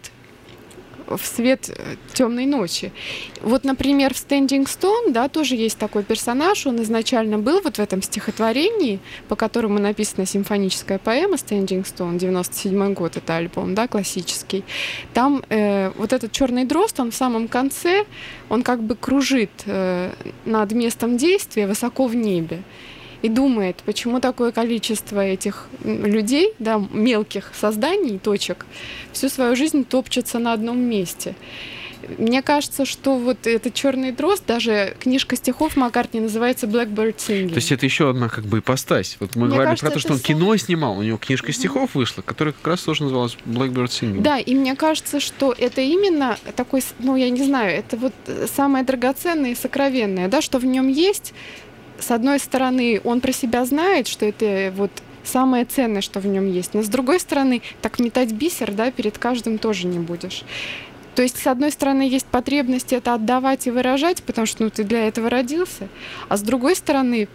в свет темной ночи. Вот, например, в Standing Stone, да, тоже есть такой персонаж. Он изначально был вот в этом стихотворении, по которому написана симфоническая поэма Standing Stone, девяносто седьмой год, это альбом, да, классический. Там э, вот этот черный дрозд, он в самом конце, он как бы кружит э, над местом действия высоко в небе и думает, почему такое количество этих людей, да, мелких созданий, точек, всю свою жизнь топчется на одном месте. Мне кажется, что вот этот черный дрозд, даже книжка стихов Маккартни называется Blackbird Singing. То есть это еще одна как бы ипостась. Вот мы Мне говорим кажется, про то, что он сам... кино снимал, у него книжка стихов вышла, которая как раз тоже называлась Blackbird Singing. Да, и мне кажется, что это именно такой, ну я не знаю, это вот самое драгоценное и сокровенное, да, что в нем есть. С одной стороны, он про себя знает, что это вот самое ценное, что в нем есть. Но с другой стороны, так метать бисер, да, перед каждым тоже не будешь. То есть, с одной стороны, есть потребность это отдавать и выражать, потому что ну, ты для этого родился. А с другой стороны,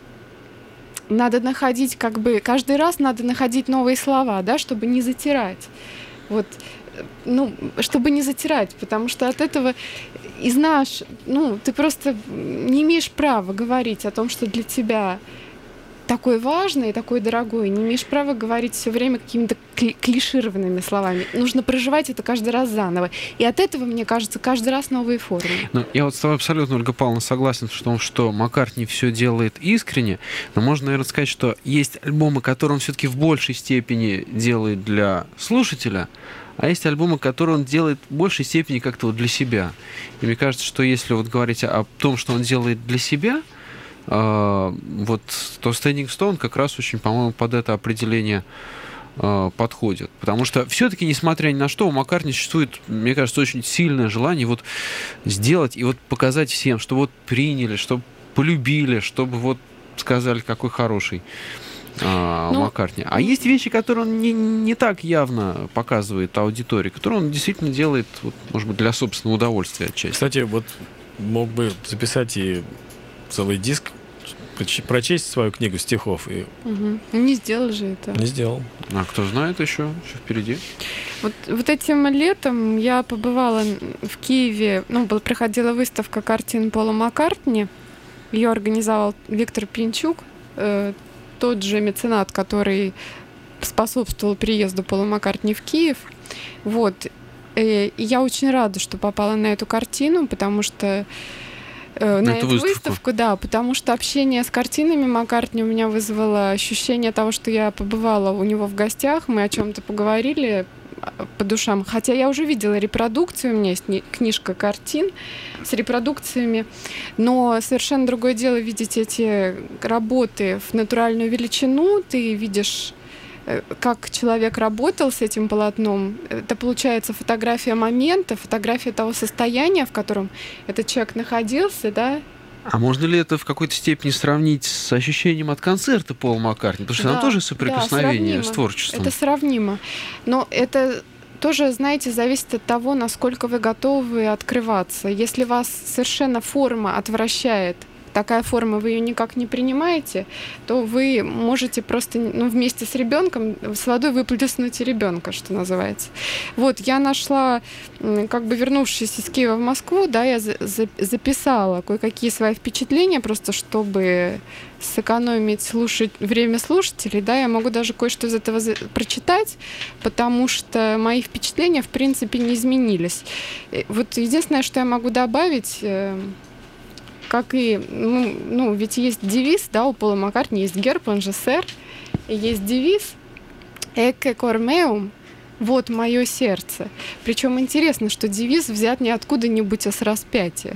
надо находить, как бы, каждый раз надо находить новые слова, да, чтобы не затирать. Вот, ну, чтобы не затирать, потому что от этого и знаешь, ну, ты просто не имеешь права говорить о том, что для тебя такое важное и такое дорогое. Не имеешь права говорить все время какими-то клишированными словами. Нужно проживать это каждый раз заново. И от этого, мне кажется, каждый раз новые формы. Ну, я вот с тобой абсолютно, Ольга Павловна, согласен в том, что Маккартни все делает искренне, но можно, наверное, сказать, что есть альбомы, которые он все-таки в большей степени делает для слушателя, а есть альбомы, которые он делает в большей степени как-то вот для себя. И мне кажется, что если вот говорить о том, что он делает для себя, э, вот, то Standing Stone как раз очень, по-моему, под это определение э, подходит. Потому что все-таки, несмотря ни на что, у Маккартни существует, мне кажется, очень сильное желание вот сделать и вот показать всем, что вот приняли, что полюбили, чтобы вот сказали, какой хороший А, ну, Маккартни. А есть вещи, которые он не, не так явно показывает аудитории, которые он действительно делает, вот, может быть, для собственного удовольствия отчасти. Кстати, вот мог бы записать и целый диск, прочесть свою книгу стихов. И... Угу. Не сделал же это. Не сделал. А кто знает еще, еще впереди. Вот, вот этим летом я побывала в Киеве, ну, проходила выставка картин Пола Маккартни. Ее организовал Виктор Пинчук, э, тот же меценат, который способствовал приезду Пола Маккартни в Киев. Вот. И я очень рада, что попала на эту картину, потому что э, на эту выставку. выставку, да, потому что общение с картинами Маккартни у меня вызвало ощущение того, что я побывала у него в гостях, мы о чем-то поговорили, по душам. Хотя я уже видела репродукцию, у меня есть книжка картин с репродукциями, но совершенно другое дело видеть эти работы в натуральную величину. Ты видишь, как человек работал с этим полотном. Это получается фотография момента, фотография того состояния, в котором этот человек находился, да. А можно ли это в какой-то степени сравнить с ощущением от концерта Пола Маккартни? Потому что да, там тоже соприкосновение да, с творчеством. Это сравнимо. Но это тоже, знаете, зависит от того, насколько вы готовы открываться. Если вас совершенно форма отвращает, такая форма, вы ее никак не принимаете, то вы можете просто, ну, вместе с ребенком с водой выплеснуть ребенка, что называется. Вот, я нашла, как бы вернувшись из Киева в Москву, да, я за- за- записала кое-какие свои впечатления, просто чтобы сэкономить слушать, время слушателей, да, я могу даже кое-что из этого за- прочитать, потому что мои впечатления, в принципе, не изменились. Вот единственное, что я могу добавить, как и, ну, ну, ведь есть девиз, да, у Пола Маккартни есть герб, он же сэр, и есть девиз «Эке кормеум», вот мое сердце. Причем интересно, что девиз взят не откуда-нибудь, а с распятия.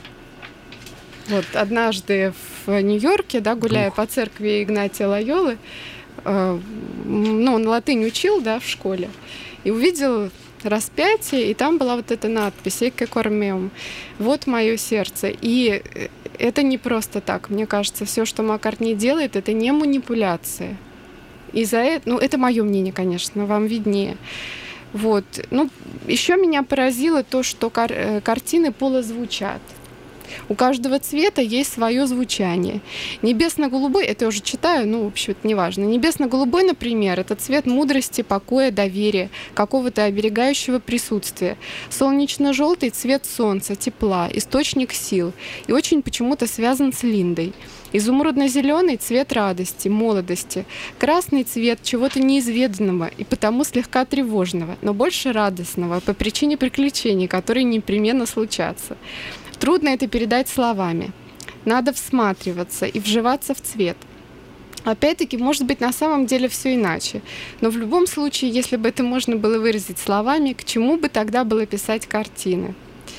Вот однажды в Нью-Йорке, да, гуляя Ух. по церкви Игнатия Лойолы, э, ну, он латынь учил, да, в школе, и увидел распятие, и там была вот эта надпись «Эке кормеум», вот мое сердце. И это не просто так. Мне кажется, все, что Маккартни делает, это не манипуляция. И за это, ну, это мое мнение, конечно, вам виднее. Вот. Ну, еще меня поразило то, что кар- картины Пола звучат. У каждого цвета есть свое звучание. Небесно-голубой, это я уже читаю, ну, в общем, это не важно. Небесно-голубой, например, это цвет мудрости, покоя, доверия, какого-то оберегающего присутствия. Солнечно-желтый — цвет солнца, тепла, источник сил. И очень почему-то связан с Линдой. Изумрудно-зеленый — цвет радости, молодости. Красный — цвет чего-то неизведанного и потому слегка тревожного, но больше радостного по причине приключений, которые непременно случатся. Трудно это передать словами. Надо всматриваться и вживаться в цвет. Опять-таки, может быть, на самом деле все иначе. Но в любом случае, если бы это можно было выразить словами, к чему бы тогда было писать картины?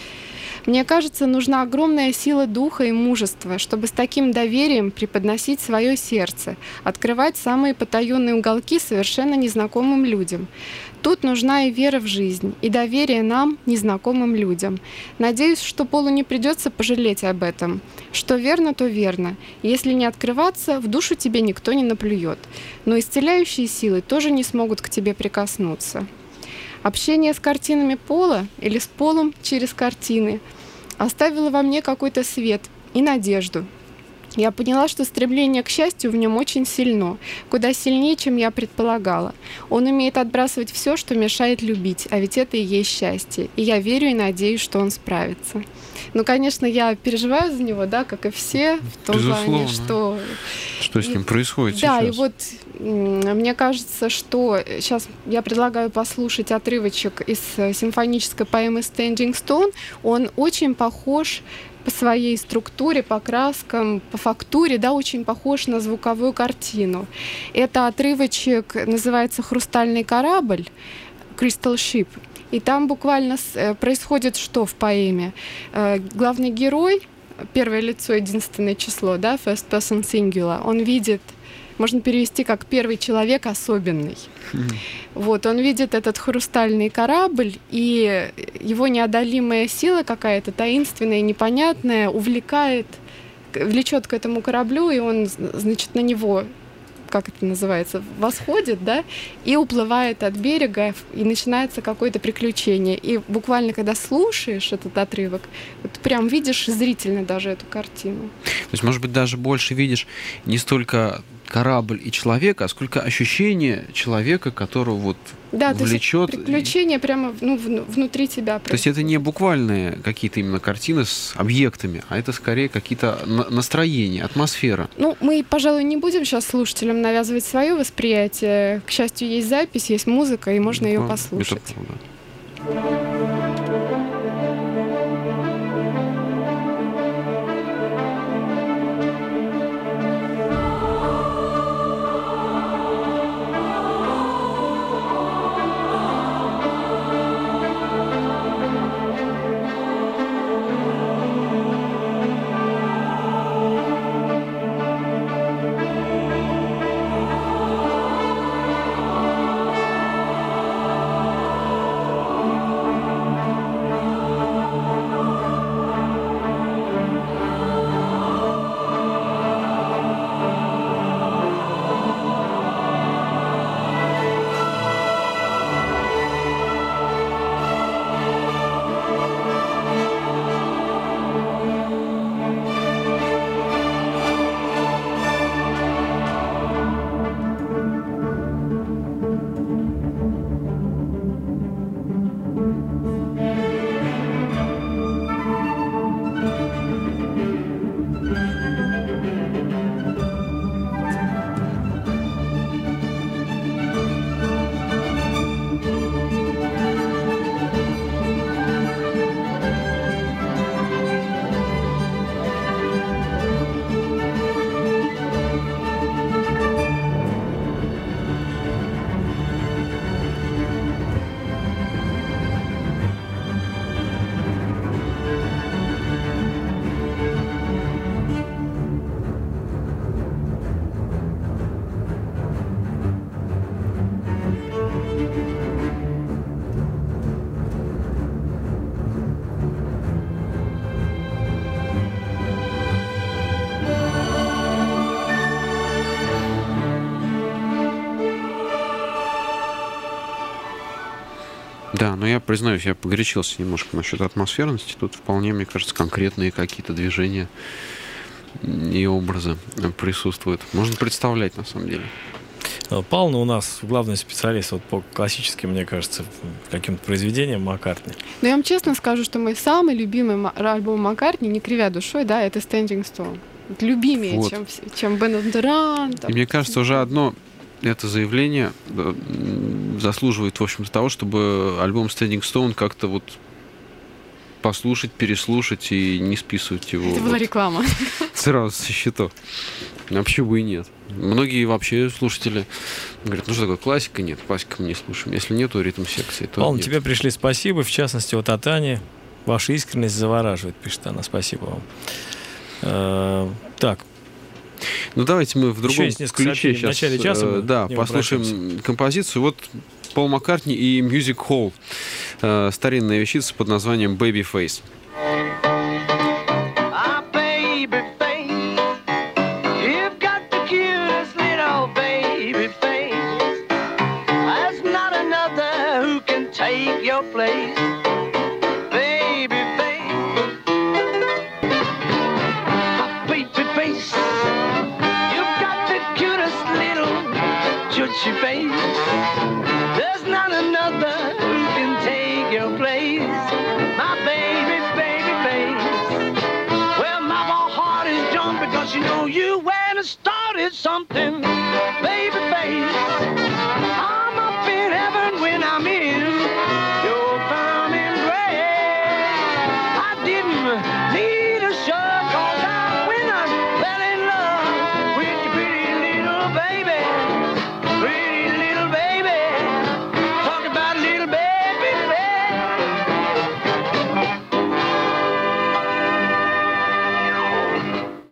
Мне кажется, нужна огромная сила духа и мужества, чтобы с таким доверием преподносить свое сердце, открывать самые потаенные уголки совершенно незнакомым людям. Тут нужна и вера в жизнь, и доверие нам, незнакомым людям. Надеюсь, что Полу не придется пожалеть об этом. Что верно, то верно. Если не открываться, в душу тебе никто не наплюет. Но исцеляющие силы тоже не смогут к тебе прикоснуться. Общение с картинами Пола или с Полом через картины оставило во мне какой-то свет и надежду. Я поняла, что стремление к счастью в нем очень сильно, куда сильнее, чем я предполагала. Он умеет отбрасывать все, что мешает любить, а ведь это и есть счастье. И я верю и надеюсь, что он справится. Ну, конечно, я переживаю за него, да, как и все, в том Безусловно. плане, что... Что с ним происходит да, сейчас? Да, и вот мне кажется, что сейчас я предлагаю послушать отрывочек из симфонической поэмы «Standing Stone». Он очень похож по своей структуре, по краскам, по фактуре, да, очень похож на звуковую картину. Это отрывочек называется «Хрустальный корабль», «Crystal Ship». И там буквально происходит что в поэме? Главный герой, первое лицо, единственное число, да, first person singular, он видит, можно перевести как «первый человек особенный». Mm-hmm. Вот, он видит этот хрустальный корабль, и его неодолимая сила какая-то таинственная, непонятная увлекает, влечет к этому кораблю, и он, значит, на него, как это называется, восходит, да, и уплывает от берега, и начинается какое-то приключение. И буквально, когда слушаешь этот отрывок, вот прям видишь зрительно даже эту картину. То есть, может быть, даже больше видишь не столько корабль и человека, а сколько ощущение человека, которого вот да, влечет. То есть приключения прямо, ну, внутри тебя. То есть это не буквальные какие-то именно картины с объектами, а это скорее какие-то настроения, атмосфера. Ну, мы, пожалуй, не будем сейчас слушателям навязывать свое восприятие. К счастью, есть запись, есть музыка, и можно ее послушать. Это правда. Да, но я признаюсь, я погорячился немножко насчет атмосферности. Тут вполне, мне кажется, конкретные какие-то движения и образы присутствуют. Можно представлять, на самом деле. Павловна у нас главный специалист вот по классическим, мне кажется, каким-то произведениям Маккартни. Но я вам честно скажу, что мой самый любимый альбом Маккартни, не кривя душой, да, это Standing Stone. Вот любимее, вот. чем, чем Ben on the Run. И мне кажется, уже одно это заявление заслуживает, в общем-то, того, чтобы альбом Standing Stone как-то вот послушать, переслушать и не списывать его. Это была вот реклама. Сразу со счетов. А почему бы и нет? Многие вообще слушатели говорят, ну что такое, классика? Нет, классика мы не слушаем. Если нет, то ритм секции. Павел, тебе пришли спасибо, в частности, вот от Ани. Ваша искренность завораживает, пишет она. Спасибо вам. Э, так. Ну давайте мы в другом ключе сейчас. В начале часа мы да, послушаем композицию. Вот Пол Маккартни и Music Hall. Э, старинная вещица под названием Babyface. Place, baby face, baby face. You've got the cutest little chutchy face. There's not another who can take your place, my baby, baby face. Well, my heart is jumping because you know you went and started something, baby face.